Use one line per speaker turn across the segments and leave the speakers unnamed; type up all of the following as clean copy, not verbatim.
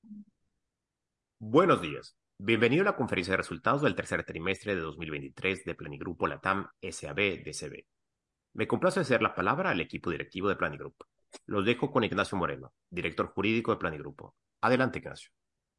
Buenos días. Bienvenido a la conferencia de resultados del tercer trimestre de 2023 de Planigrupo Latam SAB-DCB. Me complace hacer la palabra al equipo directivo de Planigrupo. Los dejo con Ignacio Moreno, director jurídico de Planigrupo. Adelante, Ignacio.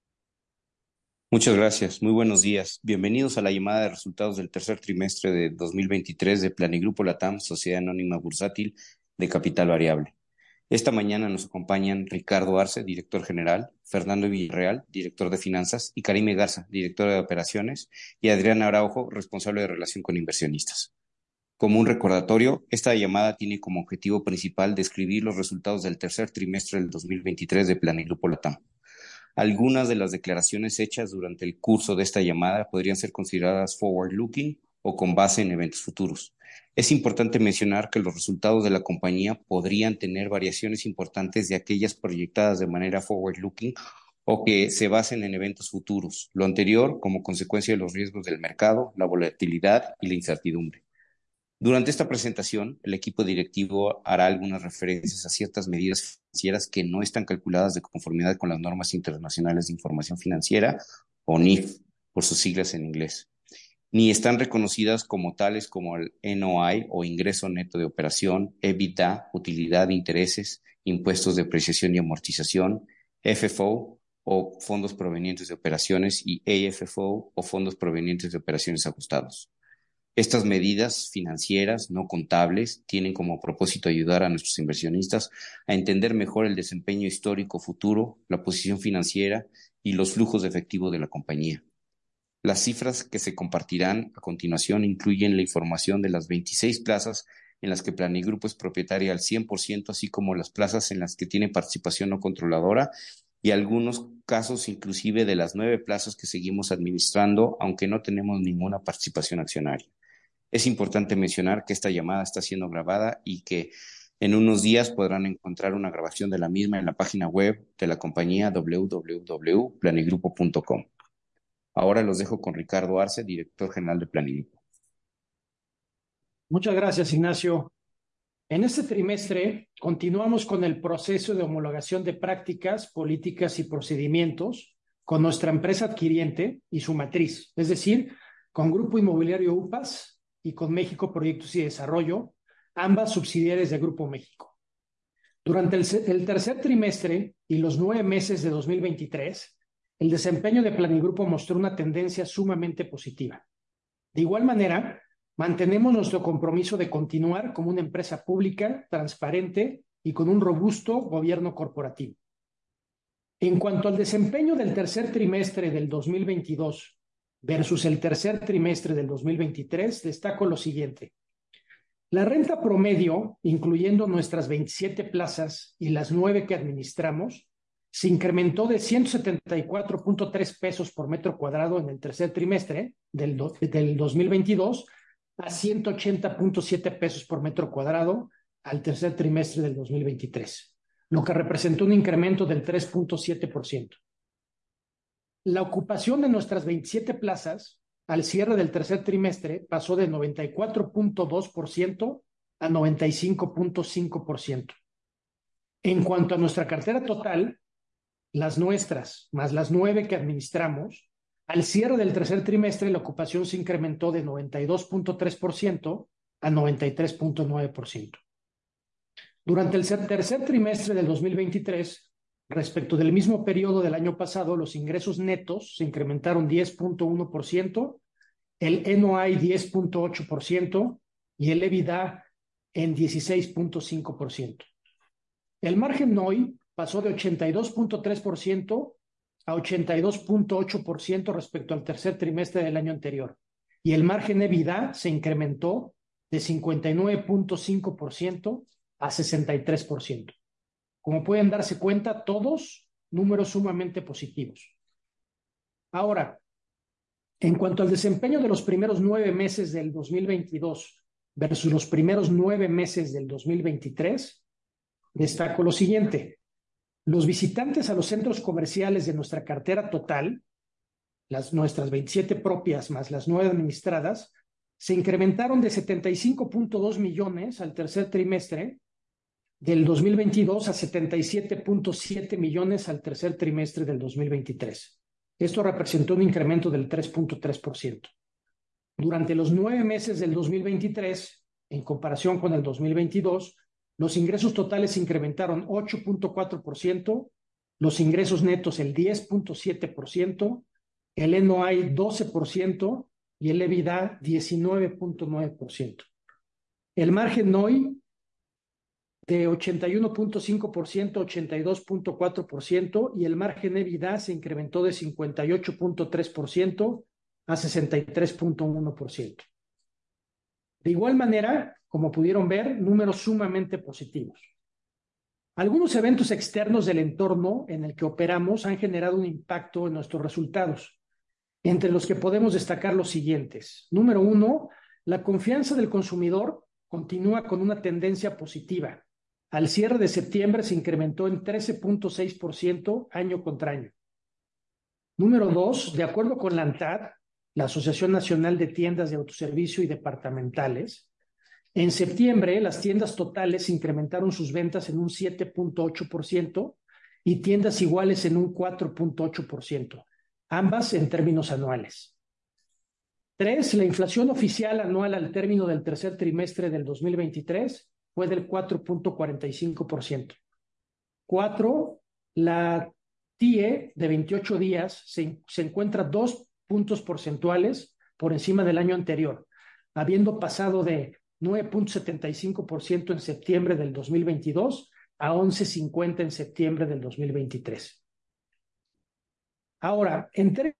Muchas gracias. Muy buenos días. Bienvenidos a la llamada de resultados del tercer trimestre de 2023 de Planigrupo Latam, Sociedad Anónima Bursátil de Capital Variable. Esta mañana nos acompañan Ricardo Arce, director general, Fernando Villarreal, director de finanzas, y Karime Garza, directora de operaciones, y Adriana Araujo, responsable de relación con inversionistas. Como un recordatorio, esta llamada tiene como objetivo principal describir los resultados del tercer trimestre del 2023 de Planigrupo Latam. Algunas de las declaraciones hechas durante el curso de esta llamada podrían ser consideradas forward-looking o con base en eventos futuros. Es importante mencionar que los resultados de la compañía podrían tener variaciones importantes de aquellas proyectadas de manera forward-looking o que se basen en eventos futuros, lo anterior como consecuencia de los riesgos del mercado, la volatilidad y la incertidumbre. Durante esta presentación, el equipo directivo hará algunas referencias a ciertas medidas financieras que no están calculadas de conformidad con las normas internacionales de información financiera, o NIF, por sus siglas en inglés, ni están reconocidas como tales como el NOI o ingreso neto de operación, EBITDA, utilidad de intereses, impuestos de depreciación y amortización, FFO o fondos provenientes de operaciones y AFFO o fondos provenientes de operaciones ajustados. Estas medidas financieras no contables tienen como propósito ayudar a nuestros inversionistas a entender mejor el desempeño histórico futuro, la posición financiera y los flujos de efectivo de la compañía. Las cifras que se compartirán a continuación incluyen la información de las 26 plazas en las que Planigrupo es propietaria al 100%, así como las plazas en las que tiene participación no controladora y algunos casos inclusive de las 9 plazas que seguimos administrando, aunque no tenemos ninguna participación accionaria. Es importante mencionar que esta llamada está siendo grabada y que en unos días podrán encontrar una grabación de la misma en la página web de la compañía www.planigrupo.com. Ahora los dejo con Ricardo Arce, director general de Planigrupo.
Muchas gracias, Ignacio. En este trimestre continuamos con el proceso de homologación de prácticas, políticas y procedimientos con nuestra empresa adquiriente y su matriz, es decir, con Grupo Inmobiliario UPAS y con México Proyectos y Desarrollo, ambas subsidiarias de Grupo México. Durante el tercer trimestre y los 9 meses de 2023, el desempeño de Planigrupo mostró una tendencia sumamente positiva. De igual manera, mantenemos nuestro compromiso de continuar como una empresa pública, transparente y con un robusto gobierno corporativo. En cuanto al desempeño del tercer trimestre del 2022 versus el tercer trimestre del 2023, destaco lo siguiente. La renta promedio, incluyendo nuestras 27 plazas y las 9 que administramos, se incrementó de 174.3 pesos por metro cuadrado en el tercer trimestre del 2022 a 180.7 pesos por metro cuadrado al tercer trimestre del 2023, lo que representó un incremento del 3.7%. La ocupación de nuestras 27 plazas al cierre del tercer trimestre pasó de 94.2% a 95.5%. En cuanto a nuestra cartera total, las nuestras más las 9 que administramos, al cierre del tercer trimestre la ocupación se incrementó de 92.3% a 93.9%. Durante el tercer trimestre del 2023, respecto del mismo periodo del año pasado, los ingresos netos se incrementaron 10.1%, el NOI 10.8% y el EBITDA en 16.5%. El margen NOI pasó de 82.3% a 82.8% respecto al tercer trimestre del año anterior, y el margen EBITDA se incrementó de 59.5% a 63%. Como pueden darse cuenta, todos números sumamente positivos. Ahora, en cuanto al desempeño de los primeros 9 meses del 2022 versus los primeros 9 meses del 2023, destaco lo siguiente. Los visitantes a los centros comerciales de nuestra cartera total, nuestras 27 propias más las 9 administradas, se incrementaron de 75.2 millones al tercer trimestre del 2022 a 77.7 millones al tercer trimestre del 2023. Esto representó un incremento del 3.3%. Durante los 9 meses del 2023, en comparación con el 2022, los ingresos totales se incrementaron 8.4%, los ingresos netos el 10.7%, el NOI 12% y el EBITDA 19.9%. El margen NOI de 81.5% a 82.4% y el margen EBITDA se incrementó de 58.3% a 63.1%. De igual manera, como pudieron ver, números sumamente positivos. Algunos eventos externos del entorno en el que operamos han generado un impacto en nuestros resultados, entre los que podemos destacar los siguientes. Número 1, la confianza del consumidor continúa con una tendencia positiva. Al cierre de septiembre se incrementó en 13.6% año contra año. Número 2, de acuerdo con la ANTAD, la Asociación Nacional de Tiendas de Autoservicio y Departamentales, en septiembre las tiendas totales incrementaron sus ventas en un 7.8% y tiendas iguales en un 4.8%, ambas en términos anuales. 3, la inflación oficial anual al término del tercer trimestre del 2023 fue del 4.45%. 4, la TIE de 28 días se encuentra 2 puntos porcentuales por encima del año anterior, habiendo pasado de 9.75% en septiembre del 2022 a 11.50 en septiembre del 2023. Ahora, entré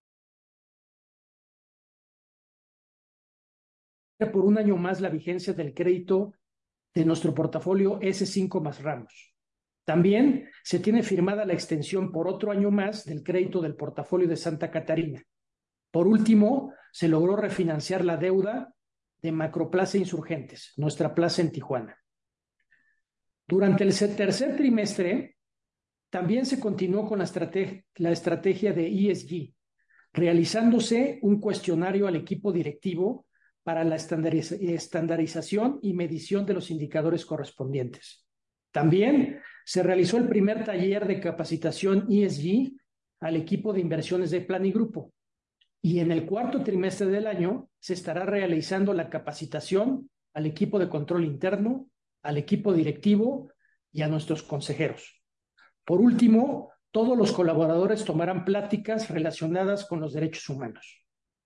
por un año más la vigencia del crédito de nuestro portafolio S5 más ramos. También se tiene firmada la extensión por otro año más del crédito del portafolio de Santa Catarina. Por último, se logró refinanciar la deuda de Macroplaza Insurgentes, nuestra plaza en Tijuana. Durante el tercer trimestre, también se continuó con la estrategia de ESG, realizándose un cuestionario al equipo directivo para la estandarización y medición de los indicadores correspondientes. También se realizó el primer taller de capacitación ESG al equipo de inversiones de Planigrupo. Y en el cuarto trimestre del año se estará realizando la capacitación al equipo de control interno, al equipo directivo y a nuestros consejeros. Por último, todos los colaboradores tomarán pláticas relacionadas con los derechos humanos.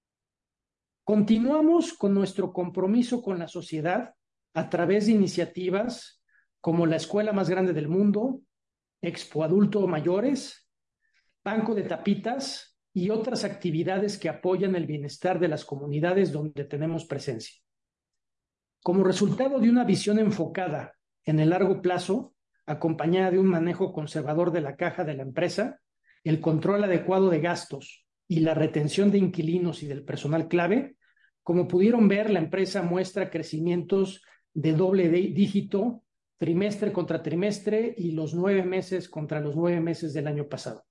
Continuamos con nuestro compromiso con la sociedad a través de iniciativas como la Escuela Más Grande del Mundo, Expo Adulto Mayores, Banco de Tapitas y otras actividades que apoyan el bienestar de las comunidades donde tenemos presencia. Como resultado de una visión enfocada en el largo plazo, acompañada de un manejo conservador de la caja de la empresa, el control adecuado de gastos y la retención de inquilinos y del personal clave, como pudieron ver, la empresa muestra crecimientos de doble dígito trimestre contra trimestre y los 9 meses contra los 9 meses del año pasado.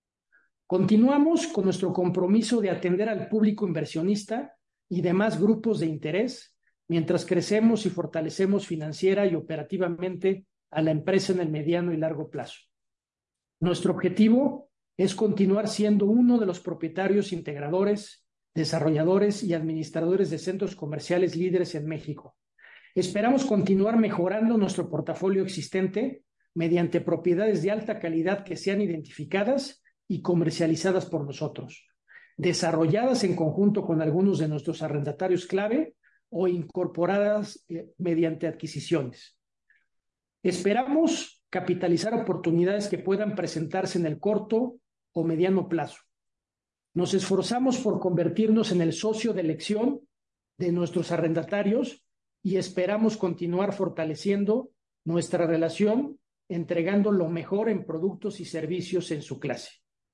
Continuamos con nuestro compromiso de atender al público inversionista y demás grupos de interés mientras crecemos y fortalecemos financiera y operativamente a la empresa en el mediano y largo plazo. Nuestro objetivo es continuar siendo uno de los propietarios integradores, desarrolladores y administradores de centros comerciales líderes en México. Esperamos continuar mejorando nuestro portafolio existente mediante propiedades de alta calidad que sean identificadas y comercializadas por nosotros, desarrolladas en conjunto con algunos de nuestros arrendatarios clave o incorporadas mediante adquisiciones. Esperamos capitalizar oportunidades que puedan presentarse en el corto o mediano plazo. Nos esforzamos por convertirnos en el socio de elección de nuestros arrendatarios y esperamos continuar fortaleciendo nuestra relación, entregando lo mejor en productos y servicios en su clase.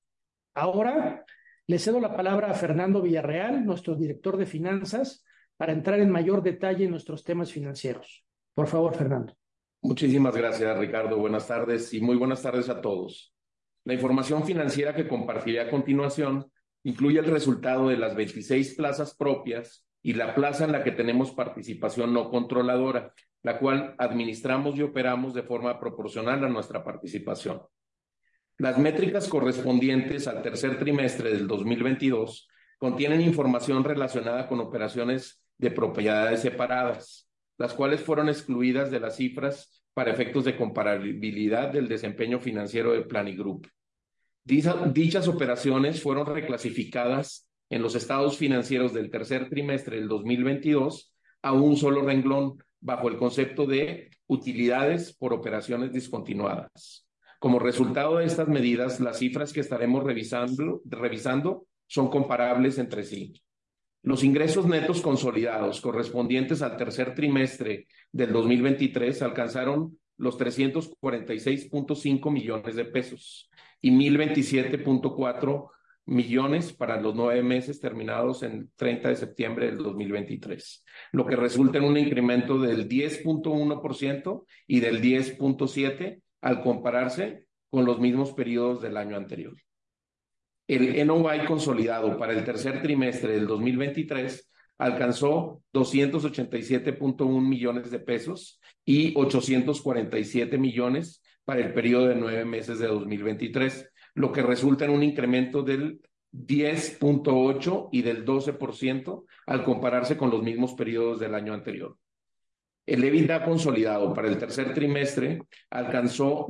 Ahora le cedo la palabra a Fernando Villarreal, nuestro director de finanzas, para entrar en mayor detalle en nuestros temas financieros. Por favor, Fernando.
Muchísimas gracias, Ricardo. Buenas tardes y muy buenas tardes a todos. La información financiera que compartiré a continuación incluye el resultado de las 26 plazas propias y la plaza en la que tenemos participación no controladora, la cual administramos y operamos de forma proporcional a nuestra participación. Las métricas correspondientes al tercer trimestre del 2022 contienen información relacionada con operaciones de propiedades separadas, las cuales fueron excluidas de las cifras para efectos de comparabilidad del desempeño financiero de Planigroup. Dichas operaciones fueron reclasificadas en los estados financieros del tercer trimestre del 2022 a un solo renglón, bajo el concepto de utilidades por operaciones discontinuadas. Como resultado de estas medidas, las cifras que estaremos revisando son comparables entre sí. Los ingresos netos consolidados correspondientes al tercer trimestre del 2023 alcanzaron los 346.5 millones de pesos y 1,027.4 millones para los 9 meses terminados en 30 de septiembre del 2023, lo que resulta en un incremento del 10.1% y del 10.7% al compararse con los mismos periodos del año anterior. El NOI consolidado para el tercer trimestre del 2023 alcanzó 287.1 millones de pesos y 847 millones para el periodo de 9 meses de 2023, lo que resulta en un incremento del 10.8% y del 12% al compararse con los mismos periodos del año anterior. El EBITDA consolidado para el tercer trimestre alcanzó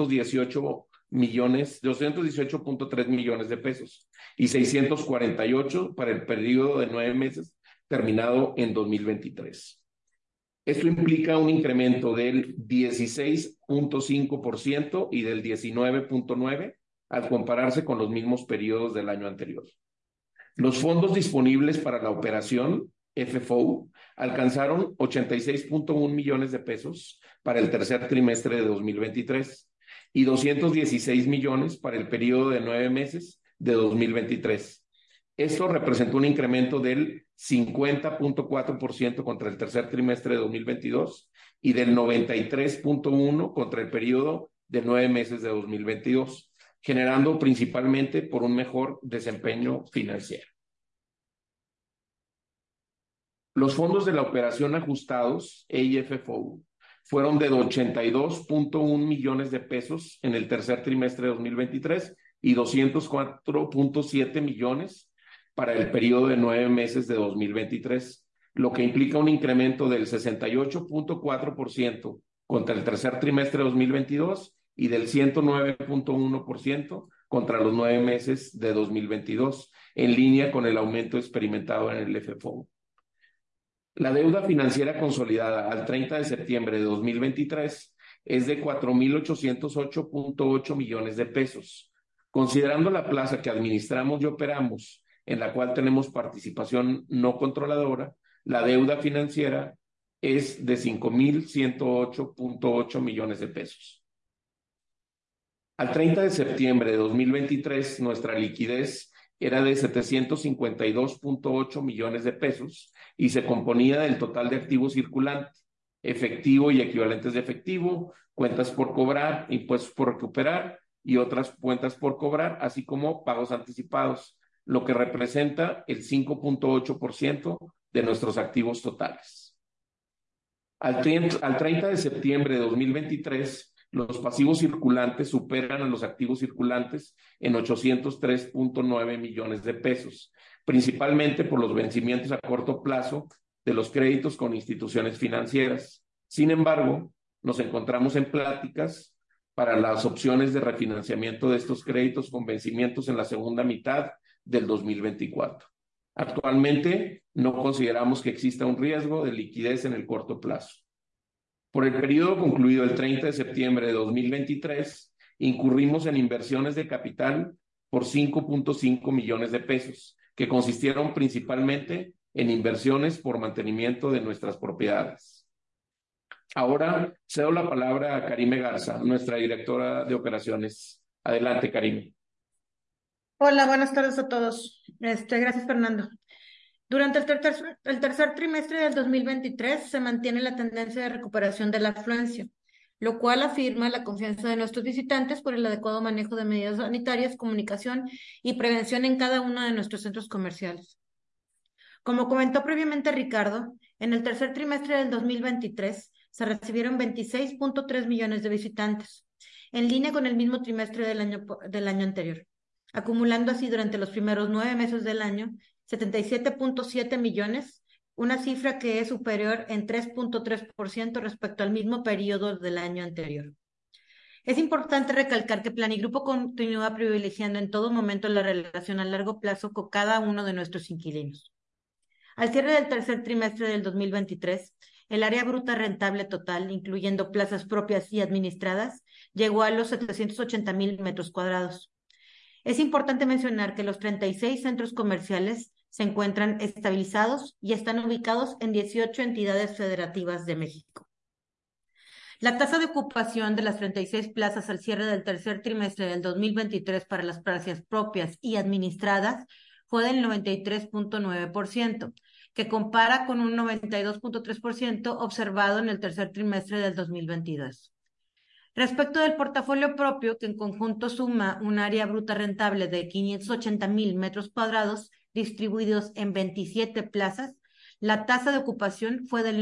218.3 millones de pesos y 648 para el periodo de 9 meses terminado en 2023. Esto implica un incremento del 16.5% y del 19.9% al compararse con los mismos periodos del año anterior. Los fondos disponibles para la operación FFO alcanzaron 86.1 millones de pesos para el tercer trimestre de 2023 y 216 millones para el periodo de 9 meses de 2023. Esto representó un incremento del 50.4% contra el tercer trimestre de 2022 y del 93.1% contra el periodo de 9 meses de 2022, generando principalmente por un mejor desempeño financiero. Los fondos de la operación ajustados, EIFFO, fueron de 82.1 millones de pesos en el tercer trimestre de 2023 y 204.7 millones para el periodo de 9 meses de 2023, lo que implica un incremento del 68.4% contra el tercer trimestre de 2022 y del 109.1% contra los 9 meses de 2022, en línea con el aumento experimentado en el FFO. La deuda financiera consolidada al 30 de septiembre de 2023 es de 4,808.8 millones de pesos. Considerando la plaza que administramos y operamos, en la cual tenemos participación no controladora, la deuda financiera es de 5,108.8 millones de pesos. Al 30 de septiembre de 2023, nuestra liquidez era de 752.8 millones de pesos y se componía del total de activos circulantes, efectivo y equivalentes de efectivo, cuentas por cobrar, impuestos por recuperar y otras cuentas por cobrar, así como pagos anticipados, lo que representa el 5.8% de nuestros activos totales. Al 30 de septiembre de 2023, los pasivos circulantes superan a los activos circulantes en 803.9 millones de pesos, principalmente por los vencimientos a corto plazo de los créditos con instituciones financieras. Sin embargo, nos encontramos en pláticas para las opciones de refinanciamiento de estos créditos con vencimientos en la segunda mitad del 2024. Actualmente, no consideramos que exista un riesgo de liquidez en el corto plazo. Por el periodo concluido el 30 de septiembre de 2023, incurrimos en inversiones de capital por 5.5 millones de pesos, que consistieron principalmente en inversiones por mantenimiento de nuestras propiedades. Ahora cedo la palabra a Karime Garza, nuestra directora de operaciones. Adelante, Karime.
Hola, buenas tardes a todos. Gracias, Fernando. Durante el tercer trimestre del 2023 se mantiene la tendencia de recuperación de la afluencia, lo cual afirma la confianza de nuestros visitantes por el adecuado manejo de medidas sanitarias, comunicación y prevención en cada uno de nuestros centros comerciales. Como comentó previamente Ricardo, en el tercer trimestre del 2023 se recibieron 26.3 millones de visitantes, en línea con el mismo trimestre del año anterior, acumulando así durante los primeros 9 meses del año 77.7 millones, una cifra que es superior en 3.3% respecto al mismo periodo del año anterior. Es importante recalcar que Planigrupo continúa privilegiando en todo momento la relación a largo plazo con cada uno de nuestros inquilinos. Al cierre del tercer trimestre del 2023, el área bruta rentable total, incluyendo plazas propias y administradas, llegó a los 780,000 metros cuadrados. Es importante mencionar que los 36 centros comerciales se encuentran estabilizados y están ubicados en 18 entidades federativas de México. La tasa de ocupación de las 36 plazas al cierre del tercer trimestre del 2023 para las plazas propias y administradas fue del 93.9%, que compara con un 92.3% observado en el tercer trimestre del 2022. Respecto del portafolio propio, que en conjunto suma un área bruta rentable de 580,000 metros cuadrados distribuidos en 27 plazas, la tasa de ocupación fue del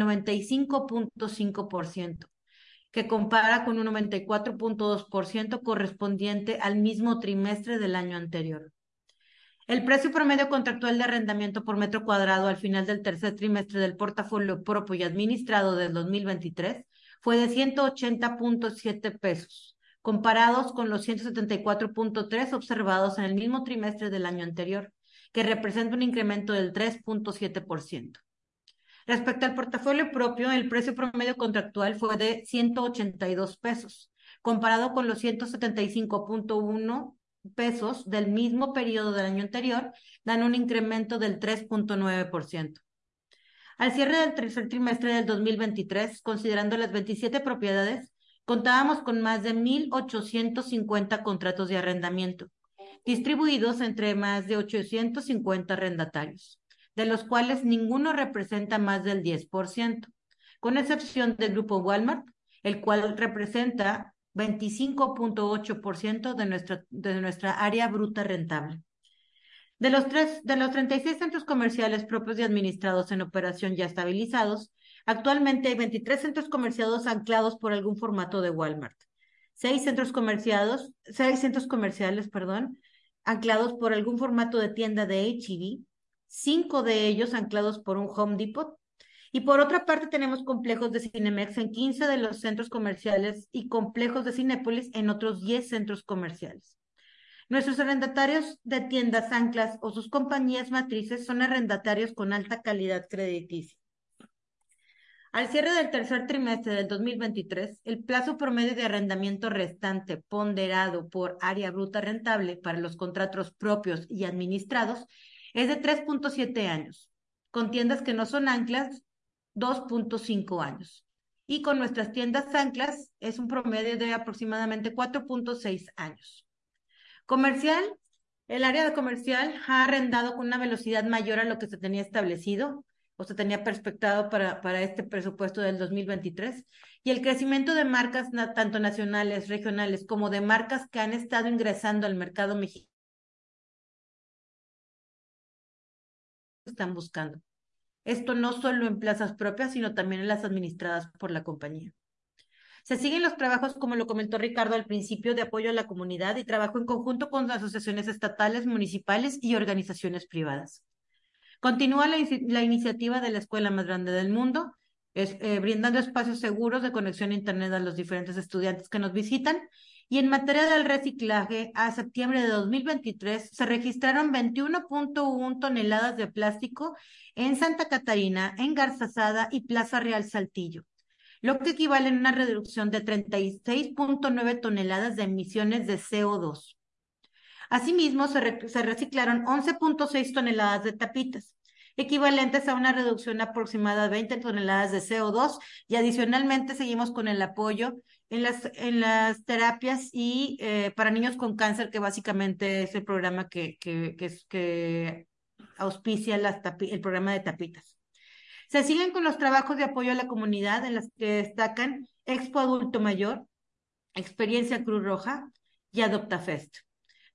95.5%, que compara con un 94.2% correspondiente al mismo trimestre del año anterior. El precio promedio contractual de arrendamiento por metro cuadrado al final del tercer trimestre del portafolio propio y administrado del 2023 fue de 180.7 pesos, comparados con los 174.3 observados en el mismo trimestre del año anterior, que representa un incremento del 3.7%. Respecto al portafolio propio, el precio promedio contractual fue de 182 pesos, comparado con los 175.1 pesos del mismo periodo del año anterior, dan un incremento del 3.9%. Al cierre del tercer trimestre del 2023, considerando las 27 propiedades, contábamos con más de 1,850 contratos de arrendamiento, distribuidos entre más de 850 arrendatarios, de los cuales ninguno representa más del 10%, con excepción del grupo Walmart, el cual representa 25.8% de nuestra área bruta rentable. De los 36 centros comerciales propios y administrados en operación ya estabilizados, actualmente hay 23 centros comerciales anclados por algún formato de Walmart, 6 centros comerciales, anclados por algún formato de tienda de H-E-B, 5 de ellos anclados por un Home Depot, y por otra parte tenemos complejos de Cinemex en 15 de los centros comerciales y complejos de Cinépolis en otros 10 centros comerciales. Nuestros arrendatarios de tiendas anclas o sus compañías matrices son arrendatarios con alta calidad crediticia. Al cierre del tercer trimestre del 2023, el plazo promedio de arrendamiento restante ponderado por área bruta rentable para los contratos propios y administrados es de 3.7 años, con tiendas que no son anclas, 2.5 años. Y con nuestras tiendas anclas es un promedio de aproximadamente 4.6 años. Comercial, el área de comercial ha arrendado con una velocidad mayor a lo que se tenía establecido o se tenía perspectado para este presupuesto del 2023, y el crecimiento de marcas tanto nacionales, regionales, como de marcas que han estado ingresando al mercado mexicano están buscando. Esto no solo en plazas propias, sino también en las administradas por la compañía. Se siguen los trabajos, como lo comentó Ricardo al principio, de apoyo a la comunidad y trabajo en conjunto con asociaciones estatales, municipales y organizaciones privadas. Continúa la iniciativa de la escuela más grande del mundo, brindando espacios seguros de conexión a Internet a los diferentes estudiantes que nos visitan. Y en materia del reciclaje, a septiembre de 2023 se registraron 21.1 toneladas de plástico en Santa Catarina, en Garzazada y Plaza Real Saltillo, lo que equivale a una reducción de 36.9 toneladas de emisiones de CO2. Asimismo, se reciclaron 11.6 toneladas de tapitas, equivalentes a una reducción aproximada de 20 toneladas de CO2, y adicionalmente seguimos con el apoyo en las terapias y para niños con cáncer, que básicamente es el programa que auspicia el programa de tapitas. Se siguen con los trabajos de apoyo a la comunidad, en las que destacan Expo Adulto Mayor, Experiencia Cruz Roja y AdoptaFest.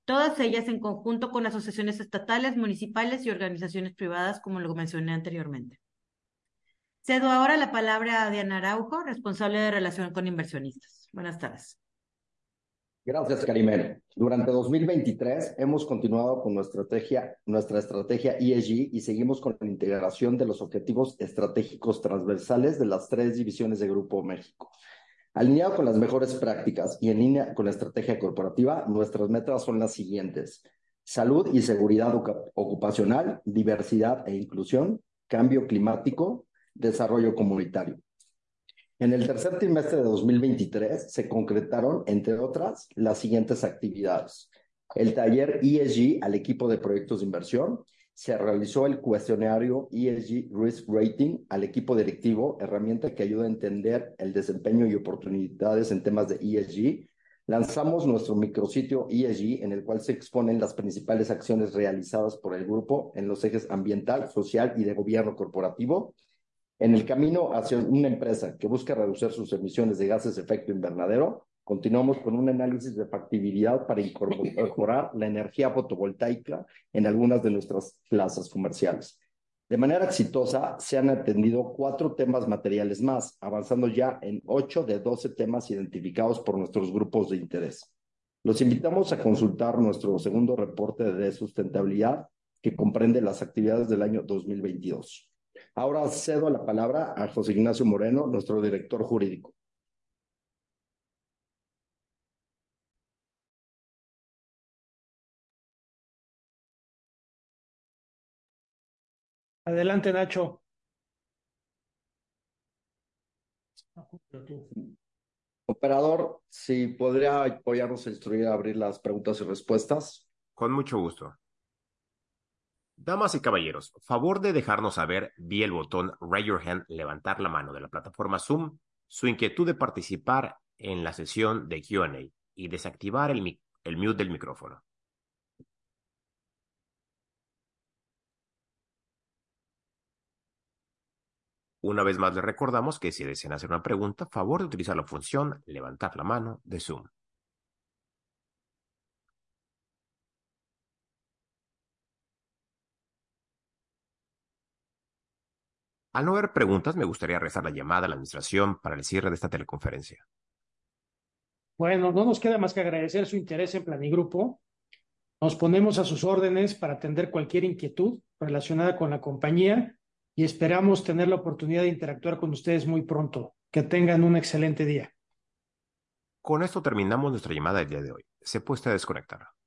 todas ellas en conjunto con asociaciones estatales, municipales y organizaciones privadas, como lo mencioné anteriormente. Cedo ahora la palabra a Diana Araujo, responsable de relación con inversionistas. Buenas tardes.
Gracias, Karimel. Durante 2023 hemos continuado con nuestra estrategia ESG y seguimos con la integración de los objetivos estratégicos transversales de las 3 divisiones de Grupo México. Alineado con las mejores prácticas y en línea con la estrategia corporativa, nuestras metas son las siguientes: salud y seguridad ocupacional, diversidad e inclusión, cambio climático, desarrollo comunitario. En el tercer trimestre de 2023 se concretaron, entre otras, las siguientes actividades: el taller ESG al equipo de proyectos de inversión, se realizó el cuestionario ESG Risk Rating al equipo directivo, herramienta que ayuda a entender el desempeño y oportunidades en temas de ESG. Lanzamos nuestro micrositio ESG, en el cual se exponen las principales acciones realizadas por el grupo en los ejes ambiental, social y de gobierno corporativo. En el camino hacia una empresa que busca reducir sus emisiones de gases de efecto invernadero, continuamos con un análisis de factibilidad para incorporar la energía fotovoltaica en algunas de nuestras plazas comerciales. De manera exitosa, se han atendido 4 temas materiales más, avanzando ya en 8 de 12 temas identificados por nuestros grupos de interés. Los invitamos a consultar nuestro segundo reporte de sustentabilidad, que comprende las actividades del año 2022. Ahora cedo la palabra a José Ignacio Moreno, nuestro director jurídico.
Adelante, Nacho.
Operador, si podría apoyarnos a instruir a abrir las preguntas y respuestas.
Con mucho gusto. Damas y caballeros, favor de dejarnos saber vía el botón Raise Your Hand, levantar la mano de la plataforma Zoom, su inquietud de participar en la sesión de Q&A y desactivar el mute del micrófono. Una vez más les recordamos que si desean hacer una pregunta, favor de utilizar la función levantar la mano de Zoom. Al no haber preguntas, me gustaría rezar la llamada a la administración para el cierre de esta teleconferencia.
Bueno, no nos queda más que agradecer su interés en Planigrupo. Nos ponemos a sus órdenes para atender cualquier inquietud relacionada con la compañía y esperamos tener la oportunidad de interactuar con ustedes muy pronto. Que tengan un excelente día.
Con esto terminamos nuestra llamada del día de hoy. Se puede desconectar.